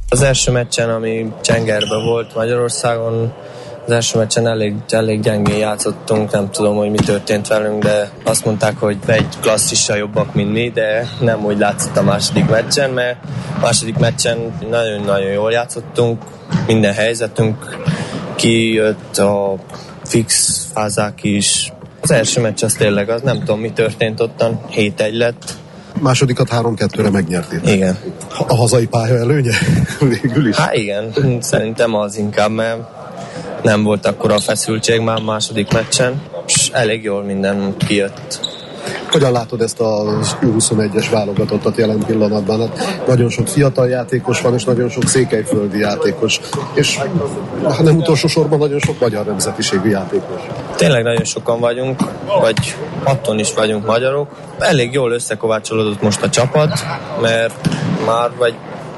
Az első meccsen, ami Csengerben volt Magyarországon, az első meccsen elég gyengén játszottunk, nem tudom, hogy mi történt velünk, de azt mondták, hogy egy klasszissal jobbak, mint mi, de nem úgy látszott a második meccsen, mert a második meccsen nagyon-nagyon jól játszottunk, minden helyzetünk kijött, a fix fázák is. Az első meccs az tényleg, az nem tudom, mi történt ottan, 7-1 lett. Másodikat 3-2-re megnyertétek. Igen. A hazai pálya előnye? Végül is? Hát igen, szerintem az inkább, mert nem volt akkora a feszültség már a második meccsen, és elég jól minden kijött. Hogyan látod ezt az U21-es válogatottat jelen pillanatban? Hát nagyon sok fiatal játékos van, és nagyon sok székelyföldi játékos, és ha nem utolsó sorban nagyon sok magyar nemzetiségű játékos. Tényleg nagyon sokan vagyunk, vagy 6-on is vagyunk magyarok. Elég jól összekovácsolódott most a csapat, mert már vagy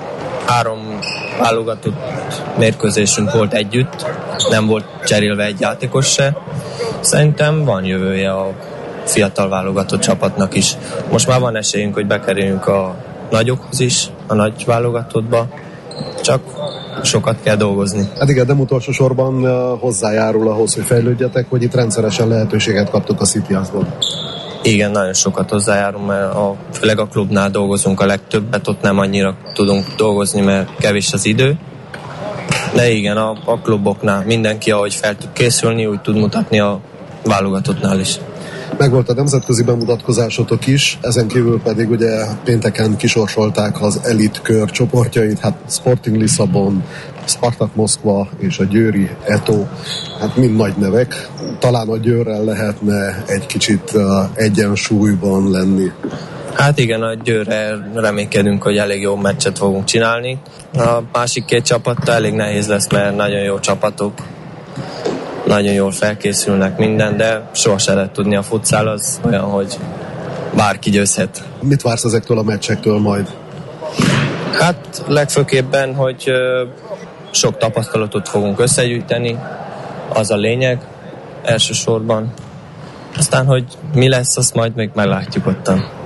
3 válogatott mérkőzésünk volt együtt, nem volt cserélve egy játékos se. Szerintem van jövője a fiatal válogatott csapatnak is. Most már van esélyünk, hogy bekerüljünk a nagyokhoz is, a nagy válogatottba, csak sokat kell dolgozni. Hát igen, nem utolsó sorban hozzájárul ahhoz, hogy fejlődjetek, hogy itt rendszeresen lehetőséget kaptok a Citiasból. Igen, nagyon sokat hozzájárul, mert főleg a klubnál dolgozunk a legtöbbet, ott nem annyira tudunk dolgozni, mert kevés az idő. De igen, a kluboknál mindenki, ahogy fel tud készülni, úgy tud mutatni a válogatottnál is. Megvolt a nemzetközi bemutatkozásotok is, ezen kívül pedig ugye pénteken kisorsolták az elit kör csoportjait, hát Sporting Lisszabon, Spartak Moszkva és a győri Eto, hát mind nagy nevek. Talán a Győrrel lehetne egy kicsit egyensúlyban lenni. Hát igen, a Győrre reménykedünk, hogy elég jó meccset fogunk csinálni. A másik 2 csapattal elég nehéz lesz, mert nagyon jó csapatok. Nagyon jól felkészülnek minden, de sohasem lehet tudni, a futszál az olyan, hogy bárki győzhet. Mit vársz ezektől a meccsektől majd? Hát legfőképpen, hogy sok tapasztalatot fogunk összegyűjteni, az a lényeg elsősorban. Aztán, hogy mi lesz, azt majd még meglátjuk ottan.